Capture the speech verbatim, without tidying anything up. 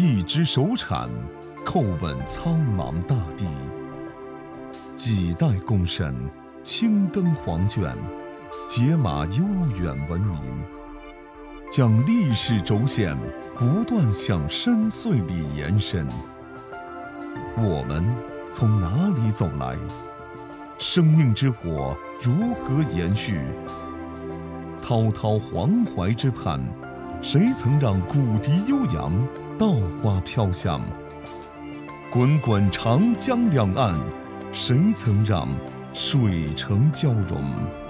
一指手产，叩问苍茫大地。几代功臣，青灯黄卷，解码悠远文明，将历史轴线不断向深邃里延伸。我们从哪里走来？生命之火如何延续？滔滔黄淮之畔，谁曾让古笛悠扬，稻花飘香？滚滚长江两岸，谁曾让水城交融？